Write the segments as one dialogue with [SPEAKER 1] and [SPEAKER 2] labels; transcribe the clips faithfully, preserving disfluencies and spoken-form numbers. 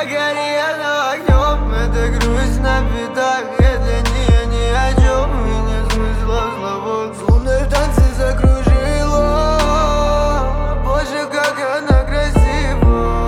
[SPEAKER 1] гори она огнем, это грусть на пятах. Я для нее ни о чем, и нет смысла в словах. С луной в танце закружила, боже, как она красива.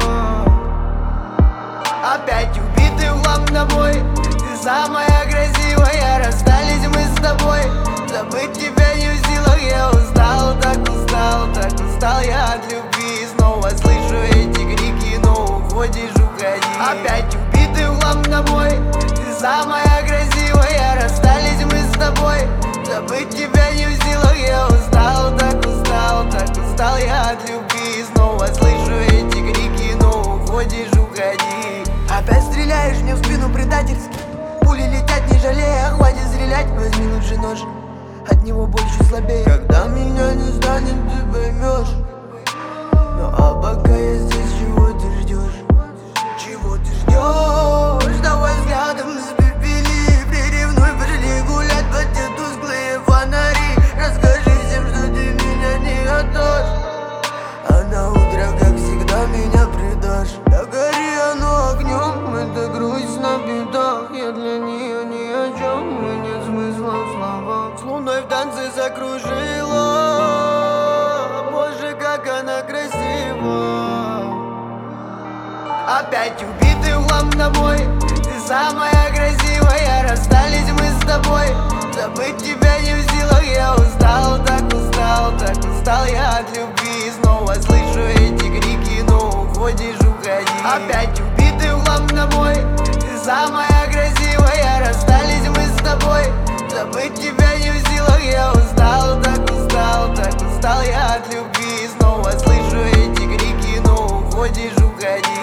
[SPEAKER 1] Опять убитый в хлам тобой, ты самая красивая. Расстались мы с тобой, забыть тебя не в силах. Я устал, так устал, так устал я от любви. Снова слышу эти крики, но уходишь, уходи. Опять убитый в хлам тобой, ты самая красивая. Расстались мы с тобой, забыть тебя не в силах. Я устал, так устал, так устал я от любви. Снова слышу эти крики, но уходишь, уходи. Опять стреляешь мне в спину предательски, пули летят не жалея, хватит стрелять, возьми лучше нож, от него больше слабее. Когда меня не станет, ты поймешь. Ну а пока я здесь, чего ты ждешь? Чего ты ждешь? Давай взглядом испепели, приревнуй, пошли гулять под те тусклые фонари. Расскажи всем, что ты меня не отдашь, а на утро, как всегда, меня предашь. Да гори оно огнем, это грусть на бедах. Я для нее ни о чем, и нет смысла в словах. С луной в танце закружила, боже, как она красива. Опять убитый в хлам тобой, ты самая красивая. Расстались мы с тобой, забыть тебя не в силах. Я устал, так устал, так устал я от любви. Снова слышу эти крики, но уходишь, уходи. Опять убитый в хлам тобой, ты самая красивая. Расстались мы с тобой, забыть тебя не в силах. Я устал, так устал, так устал я от любви. Снова слышу эти крики, но уходишь, уходи.